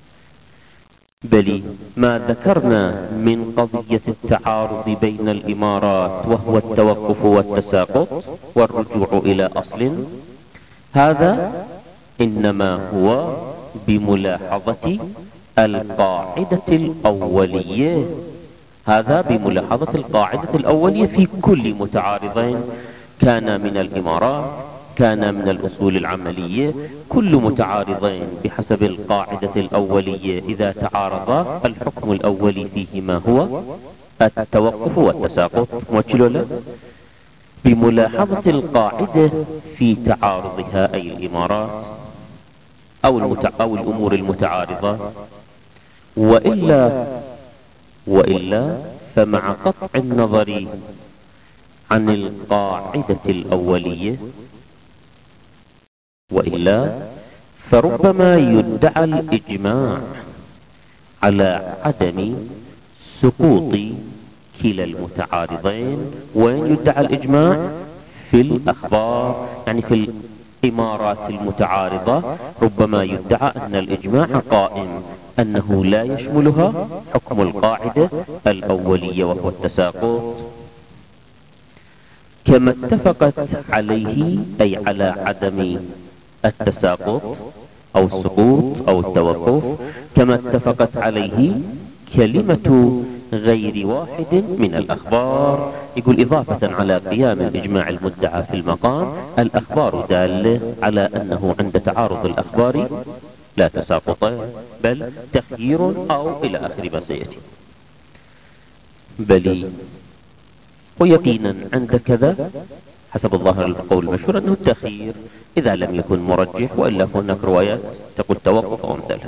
بل ما ذكرنا من قضية التعارض بين الإمارات وهو التوقف والتساقط والرجوع إلى أصل، هذا إنما هو بملاحظة القاعدة الأولية. هذا بملاحظة القاعدة الأولية في كل متعارضين، كان من الإمارات كان من الأصول العملية، كل متعارضين بحسب القاعدة الأولية إذا تعارضا الحكم الأولي فيهما هو التوقف والتساقط. بملاحظة القاعدة في تعارضها أي الإمارات أو الأمور المتعارضة. وإلا فمع قطع النظر عن القاعدة الأولية، فربما يدعى الإجماع على عدم سقوط كلا المتعارضين. وين يدعى الإجماع؟ في الأخبار، يعني في الإمارات المتعارضة ربما يدعى أن الإجماع قائم، أنه لا يشملها حكم القاعدة الأولية وهو التساقط، كما اتفقت عليه أي على عدم التساقط أو السقوط أو التوقف، كما اتفقت عليه كلمة غير واحد من الأخبار. يقول إضافة على قيام الإجماع المدعى في المقام، الأخبار دالة على أنه عند تعارض الأخبار لا تساقط بل تخيير أو إلى آخر ما سيأتي. بل ويقينا عند كذا حسب الظاهر القول المشهور أنه التأخير إذا لم يكن مرجح، وإلا هناك روايات تقول توقف أو مثلها.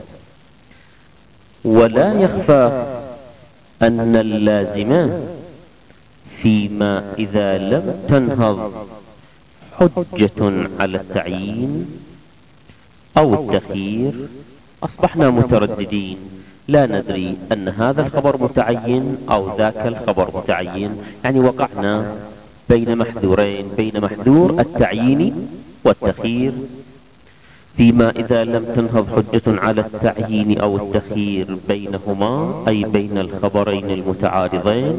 ولا يخفى أن اللازم فيما إذا لم تنهض حجة على التعيين أو التخيير أصبحنا مترددين، لا ندري أن هذا الخبر متعين أو ذاك الخبر متعين، يعني وقعنا بين محذورين، بين محذور التعيين والتخيير فيما إذا لم تنهض حجة على التعيين أو التخيير بينهما، أي بين الخبرين المتعارضين.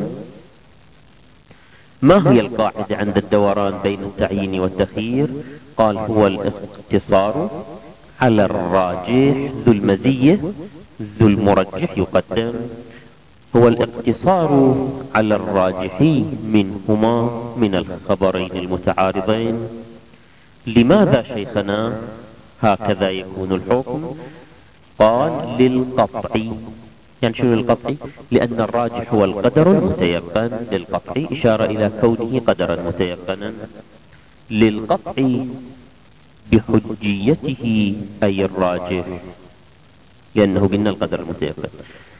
ما هي القاعدة عند الدوران بين التعيين والتخيير؟ قال هو الاقتصار على الراجح ذو المزية ذو المرجح يقدم. هو الاقتصار على الراجح منهما من الخبرين المتعارضين. لماذا شيخنا هكذا يكون الحكم؟ قال للقطع. يعني شنو القطع؟ لأن الراجح هو القدر المتيقن. للقطع إشارة إلى كونه قدرا متيقنا. للقطع بحجيته أي الراجح، لأنه قلنا القدر المتيقن،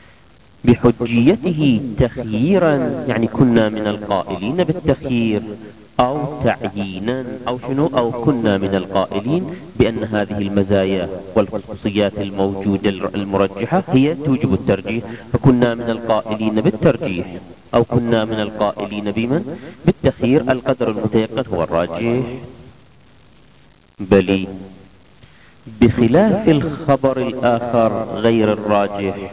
بحجيته تخييرا، يعني كنا من القائلين بالتخيير، أو تعيينا، أو شنو، أو كنا من القائلين بأن هذه المزايا والخصوصيات الموجودة المرجحة هي توجب الترجيح، فكنا من القائلين بالترجيح، أو كنا من القائلين بمن؟ بالتخيير. القدر المتيقن هو الراجح. بل بخلاف الخبر الآخر غير الراجح،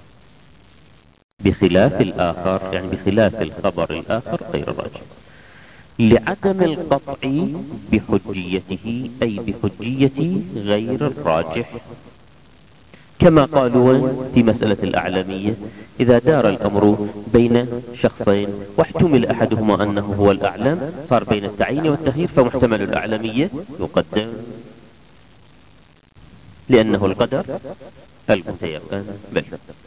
بخلاف الآخر يعني بخلاف الخبر الآخر غير الراجح، لعدم القطع بحجيته، أي بحجية غير الراجح. كما قالوا في مسألة الأعلمية، إذا دار الأمر بين شخصين واحتمل أحدهما أنه هو الأعلم، صار بين التعيين والتخيير، فمحتمل الأعلمية يقدم لأنه القدر المتيقن. بل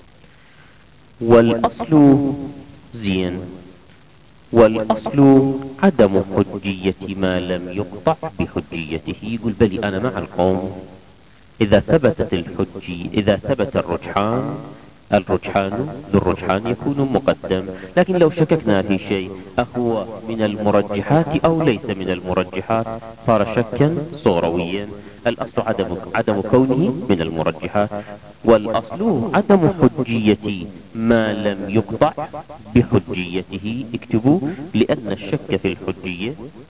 والأصل زين، والأصل عدم حجية ما لم يقطع بحجيته. يقول بلي أنا مع القوم إذا ثبتت الحجي، إذا ثبت الرجحان ذو الرجحان يكون مقدم. لكن لو شككنا في شيء أهو من المرجحات أو ليس من المرجحات صار شكا صغرويا. الأصل عدم كونه من المرجحات، والأصل عدم حجية ما لم يقطع بحجيته. اكتبوا لأن الشك في الحجية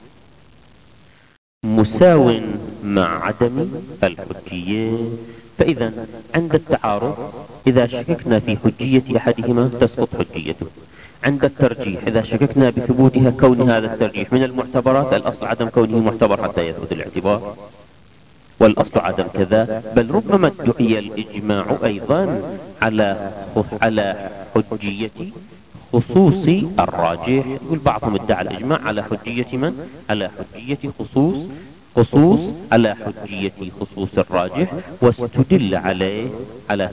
مساو مع عدم الحجية. فإذا عند التعارض إذا شككنا في حجية أحدهما تسقط حجيته. عند الترجيح إذا شككنا بثبوتها كون هذا الترجيح من المعتبرات، الأصل عدم كونه معتبر حتى يثبت الاعتبار، والأصل عدم كذا. بل ربما ادعي الإجماع أيضا على حجية خصوص الراجح. يقول بعضهم ادعى الإجماع على حجية من؟ على حجية خصوص على حجية خصوص الراجح، واستدل عليه على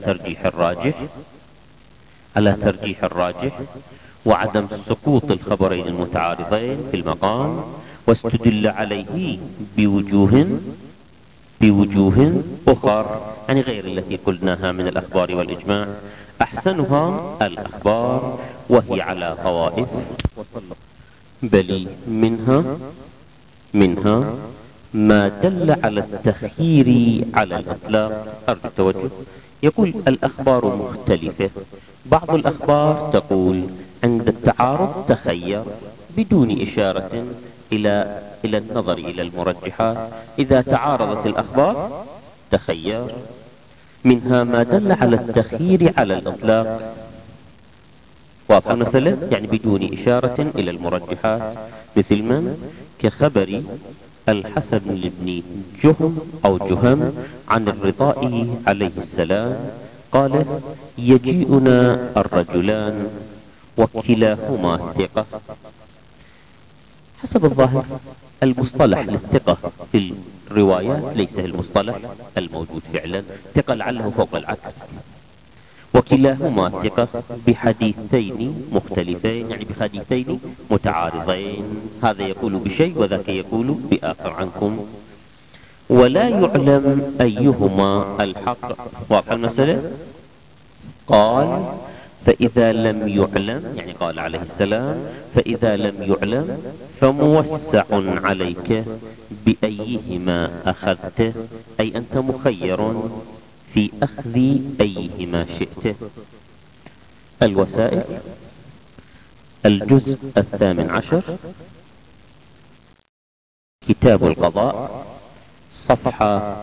ترجيح الراجح وعدم سقوط الخبرين المتعارضين في المقام، واستدل عليه بوجوه أخر، يعني غير التي قلناها من الأخبار والإجماع. أحسنها الأخبار وهي على طوائف، بل منها ما دل على التخيير على الإطلاق. أرجو التوجه. يقول الأخبار مختلفة. بعض الأخبار تقول عند التعارض تخير بدون إشارة إلى النظر إلى المرجحات. إذا تعارضت الأخبار تخير. منها ما دل على التخيير على الإطلاق، واضح المسألة؟ يعني بدون إشارة إلى المرجحات. مثل من؟ كخبر الحسن بن جهم عن الرضاء عليه السلام قال: يجيئنا الرجلان وكلاهما ثقة. حسب الظاهر المصطلح للثقة في الروايات ليس المصطلح الموجود فعلا. ثقة لعله فوق العدل، وكلاهما ثقة بحديثين مختلفين، يعني بحديثين متعارضين، هذا يقول بشيء وذاك يقول بآخر عنكم، ولا يعلم أيهما الحق. واضح المسألة؟ قال فإذا لم يعلم، يعني قال عليه السلام فإذا لم يعلم فموسع عليك بأيهما أخذته، أي أنت مخير في أخذ أيهما شئت. الوسائل الجزء 18 كتاب القضاء صفحة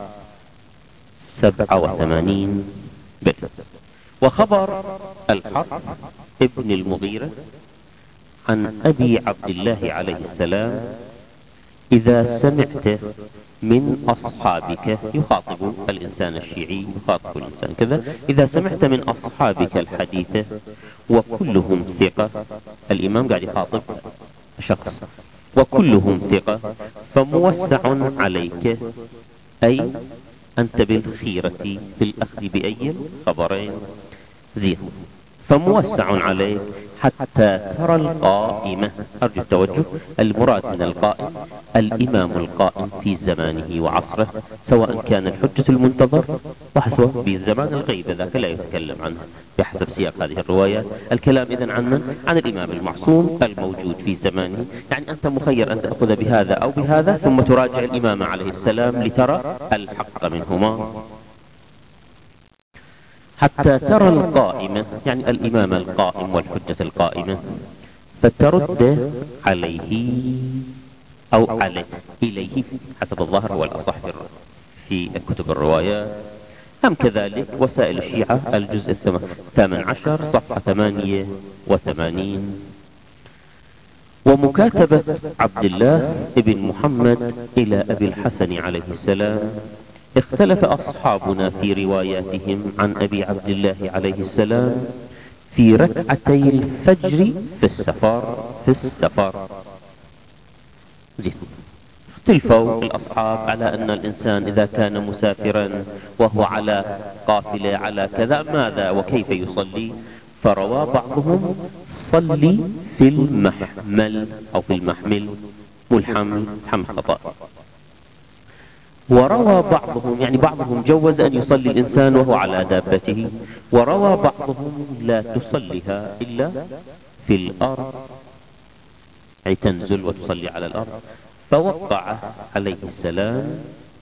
87 ب. وخبر الحق ابن المغيرة عن أبي عبد الله عليه السلام إذا سمعت من أصحابك، يخاطب الإنسان الشيعي، يخاطب الإنسان كذا، إذا سمعت من أصحابك الحديث وكلهم ثقة، الإمام قاعد يخاطب شخص، وكلهم ثقة فموسع عليك، أي أنت بالخيرة في الأخذ بأي خبرين زين، فموسع عليك حتى ترى القائمة. أرجو التوجه، المراد من القائم الإمام القائم في زمانه وعصره، سواء كان الحجة المنتظر وحسب في زمان الغيب، ذاك لا يتكلم عنه بحسب سياق هذه الروايات. الكلام إذن عن من؟ عن الإمام المعصوم الموجود في زمانه، يعني أنت مخير أن تأخذ بهذا أو بهذا، ثم تراجع الإمام عليه السلام لترى الحق منهما. حتى ترى القائمة، يعني الإمام القائم والحجة القائمة، فترد عليه أو عليه إليه حسب الظاهر والأصح في كتب الروايات. هم كذلك وسائل الشيعة الجزء 18 صفحة 88. ومكاتبة عبد الله ابن محمد إلى أبي الحسن عليه السلام، اختلف أصحابنا في رواياتهم عن أبي عبد الله عليه السلام في ركعتي الفجر في السفر زين. اختلفوا الأصحاب على أن الإنسان إذا كان مسافرا وهو على قافلة على كذا ماذا وكيف يصلي، فروى بعضهم صلي في المحمل أو في المحمل، والحمل حمل خطأ. وروى بعضهم، يعني بعضهم جوز أن يصلي الإنسان وهو على دابته، وروى بعضهم لا تصليها إلا في الأرض، أي تنزل وتصلي على الأرض. فوقع عليه السلام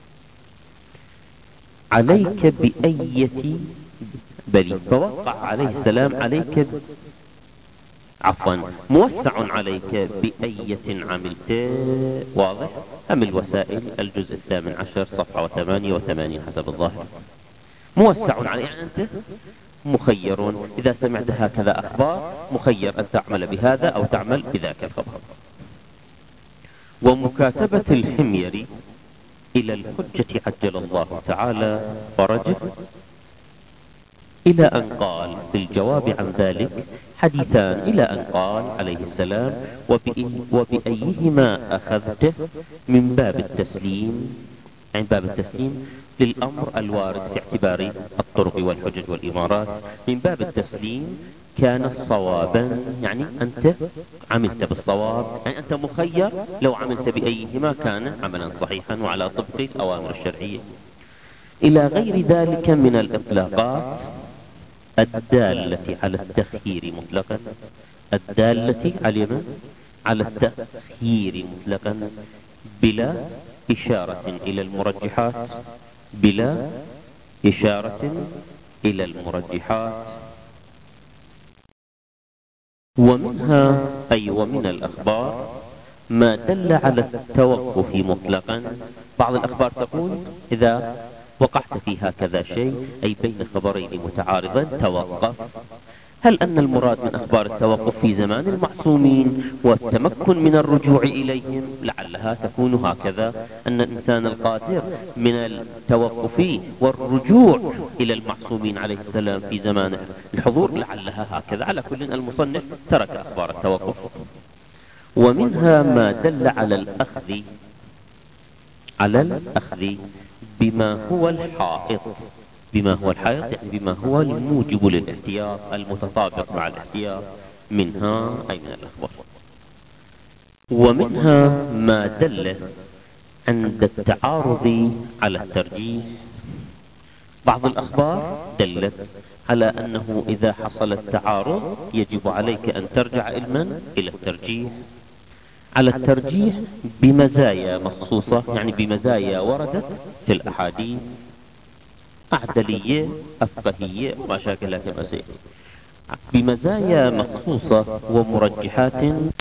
عليك بأية بلي، فوقع عليه السلام عليك عفوا موسع عليك بأية عملت. واضح؟ أم الوسائل الجزء 18 صفحة 88 حسب الظاهر. موسع عليك، يعني أنت مخير إذا سمعت هكذا أخبار، مخير أن تعمل بهذا أو تعمل بذاك الخبر. ومكاتبة الحميري إلى الحجة عجل الله تعالى فرجه، إلى أن قال في الجواب عن ذلك حديثان، إلى أن قال عليه السلام وبأيهما أخذته من باب التسليم، يعني باب التسليم للأمر الوارد في اعتبار الطرق والحجج والإمارات، من باب التسليم كان صوابا، يعني أنت عملت بالصواب، يعني أنت مخير لو عملت بأيهما كان عملا صحيحا وعلى طبق الأوامر الشرعية. إلى غير ذلك من الإطلاقات الدالة على التخيير مطلقا، الدالة على التخيير مطلقا بلا إشارة إلى المرجحات، بلا إشارة إلى المرجحات. ومنها أي ومن الأخبار ما دل على التوقف مطلقا. بعض الأخبار تقول إذا وقعت في هكذا شيء أي بين خبرين متعارضين توقف. هل أن المراد من أخبار التوقف في زمان المعصومين والتمكن من الرجوع إليهم؟ لعلها تكون هكذا، أن الإنسان القادر من التوقف والرجوع إلى المعصومين عليه السلام في زمان الحضور، لعلها هكذا. على كل المصنف ترك أخبار التوقف. ومنها ما دل على الأخذ بما هو الحائط، بما هو الحائط يعني بما هو الموجب للاحتياط المتطابق مع الاحتياط، منها أي من الأخبار. ومنها ما دل عند التعارض على الترجيح. بعض الأخبار دلت على أنه إذا حصل التعارض يجب عليك أن ترجع إلى الترجيح، على الترجيح بمزايا مخصوصة، يعني بمزايا وردت في الأحاديث، أعدلية أفقهية وما شاكلها كما سيأتي، بمزايا مخصوصة ومرجحات